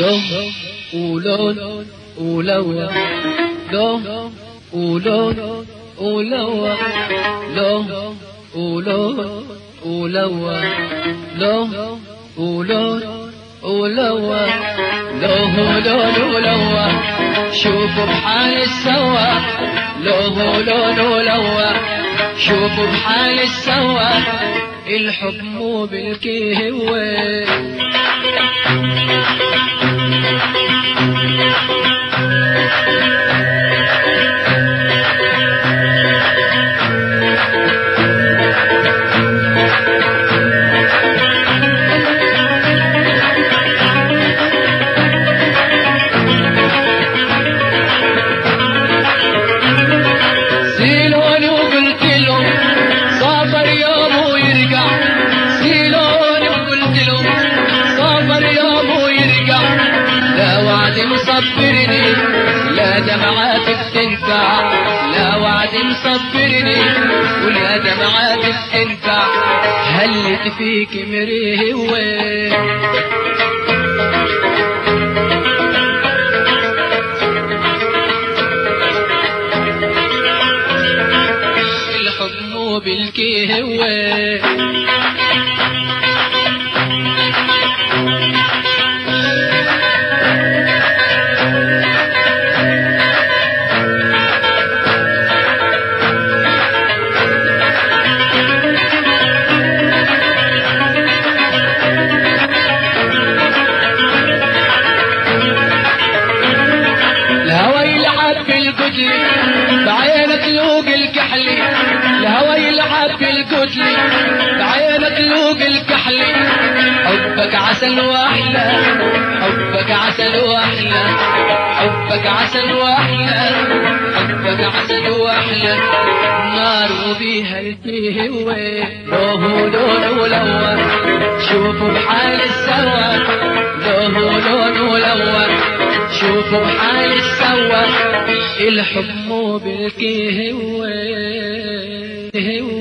دو ولون ولون دو ولون ولون لو ولون ولون لو ولون ولون لو ولون شوفوا بحال السوا لو ولون شوفوا بحال السوا الحب مو بالكهوة مصبرني لا دمعاتك تنفع لا وعد مصبرني ولا دمعاتك تنفع هلت فيك مريوة الحب مو بالكهوة بعينك لوق الكحلي الهوى يلعب بالقتلي بعينك لوق الكحلي حبك عسل واحلى حبك عسل واحلى حبك عسل واحلى حبك عسل واحلى نار وبيها الكهوة لون ولون شوفوا بحال السوا لون ولون شوفوا بحال السوا الحب مو بالكهوة